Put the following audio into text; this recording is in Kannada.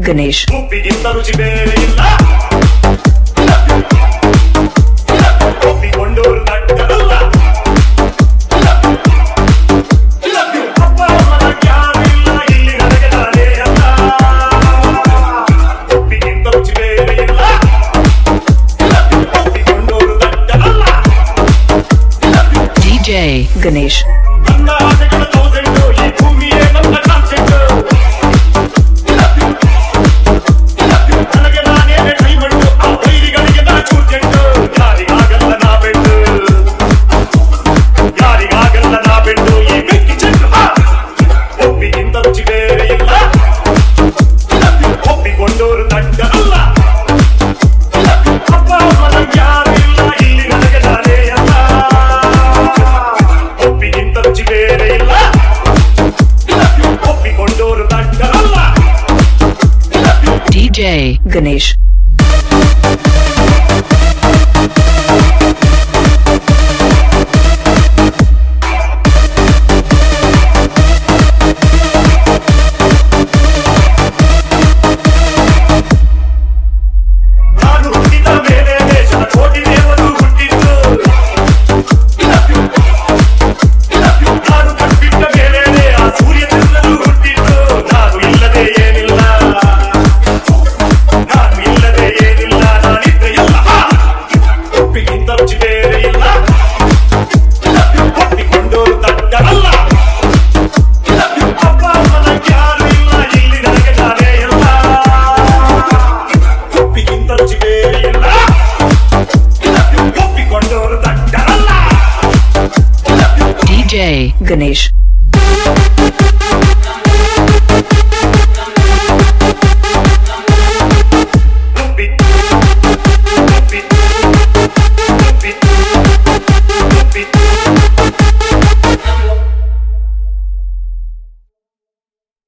ಗಣೇಶ್. ಉಪ್ಪಿಗಿಂತ ರುಚಿ ಬೇರೆ ಇಲ್ಲ, ಒಪ್ಪಿಕೊಂಡೋರು ತಟ್ಟರಲ್ಲ. ಅಪ್ಪ ಅಮ್ಮನ ಯಾರಿಲ್ಲ, ಇಲ್ಲಿ ನನಗೆ ನಾನೇ ಅಲ್ಲ. ಉಪ್ಪಿಗಿಂತ ರುಚಿ ಬೇರೆ ಇಲ್ಲ, ಒಪ್ಪಿಕೊಂಡೋರು ತಟ್ಟರಲ್ಲ. DJ ಗಣೇಶ್. ನನ್ನ ಆಸೆಗಳ ತೌಸಂಡು, ಈ ಭೂಮಿಯೇ ನನ್ನ ಕಾನ್ಸೆಂಟು. ನನಗೆ ನಾನೇ ಡೈಮಂಡು, ಆ ವೈರಿಗಳಿಗೆ ನಾ ಚೂರ್ಜೆಂಟು. ಯಾರಿಗಾಗಲ್ಲ ನಾ ಬೆಂಡು, ಯಾರಿಗಾಗಲ್ಲ ನಾ ಬೆಂಡು, ಈ ಬೆಂಕಿ ಚೆಂಡು. ಒಪ್ಪಿಗಿಂತ ರುಚಿ ಬೇರೆ ಇಲ್ಲ, ಒಪ್ಪಿಕೊಂಡೋರು ತಟ್ಟರಲ್ಲ. ಅಪ್ಪ ಅಮ್ಮನ ಯಾರು ಇಲ್ಲ, ಇಲ್ಲಿ ನನಗೆ ನಾನೇ ಅಲ್ಲ. ಒಪ್ಪಿಗಿಂತ ರುಚಿ ಬೇರೆ ಇಲ್ಲ, ಒಪ್ಪಿಕೊಂಡೋರು ತಟ್ಟರಲ್ಲ. DJ ಗಣೇಶ್. ನಾನು ಹುಟ್ಟಿದ ಮೇಲೆ ದೇಶದ ಕೋಟಿ ದೇವರು ಹುಟ್ಟಿದ್ದು. ನಾನು ಕಟ್ಟಿಟ್ಟ ಮೇಲೆ ಆ ಸೂರ್ಯ ಚಂದ್ರರು ಹುಟ್ಟಿದ್ದು. ನಾನು ಇಲ್ಲದೆ ಏನಿಲ್ಲ, ನಾನು ಇಲ್ಲದೆ ಏನಿಲ್ಲ, ನಾನಿದ್ರೆ ಎಲ್ಲ. ಒಪ್ಪಿಗಿಂತ ರುಚಿ ಬೇರೆ ಇಲ್ಲ, ಒಪ್ಪಿಕೊಂಡೋರು ತಟ್ಟರಲ್ಲ. ಅಪ್ಪ ಅಮ್ಮನ ಯಾರು ಇಲ್ಲ, ಇಲ್ಲಿ ನನಗೆ ನಾನೇ ಎಲ್ಲ. ಒಪ್ಪಿಗಿಂತ ರುಚಿ ಬೇರೆ ಇಲ್ಲ, ಒಪ್ಪಿಕೊಂಡೋರು ತಟ್ಟರಲ್ಲ. DJ ಗಣೇಶ್.